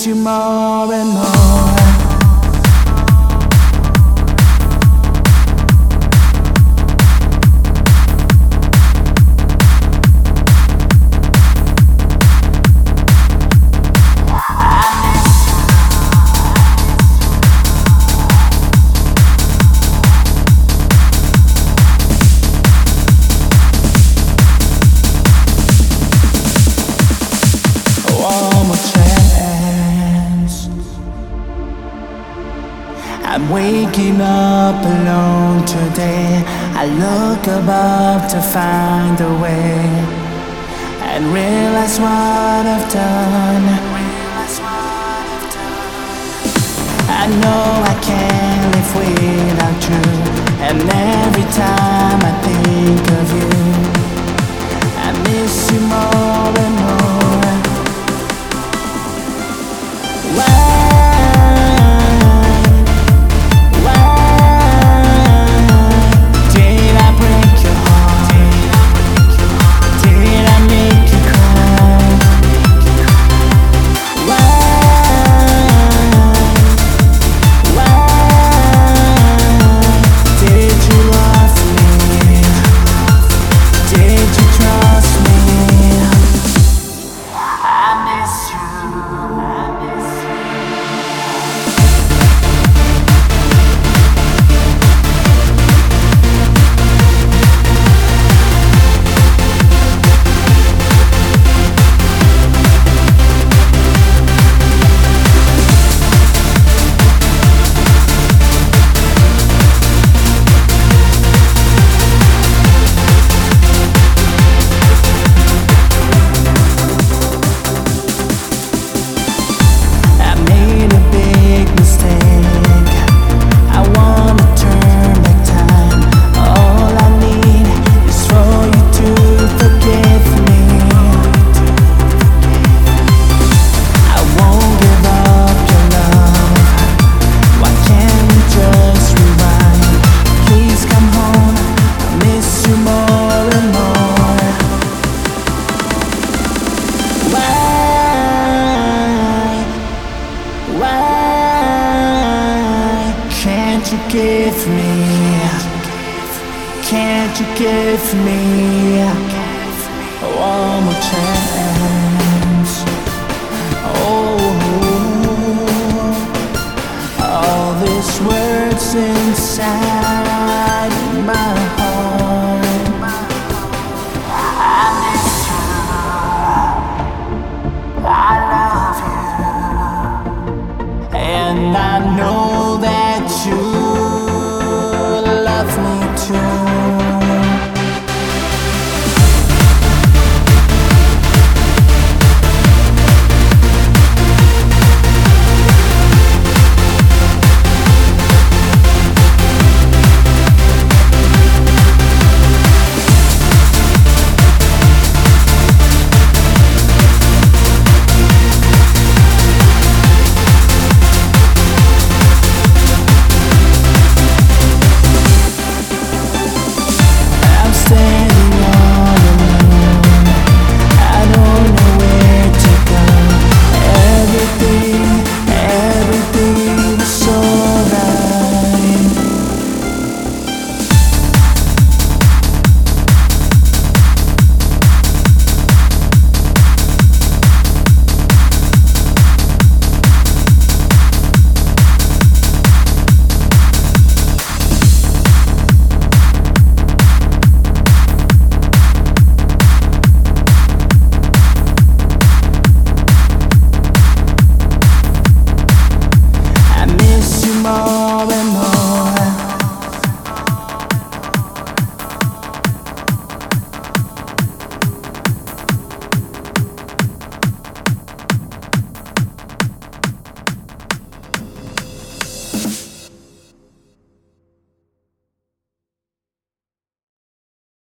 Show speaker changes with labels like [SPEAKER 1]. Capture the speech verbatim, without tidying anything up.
[SPEAKER 1] miss you more and more. One more chance. I'm waking up alone today. I look above to find a way and realize what I've done. I know I can't live without you, and every time I think of you, I miss you more and more. Can't you give me, can't you give me one more chance? Oh, all these words inside.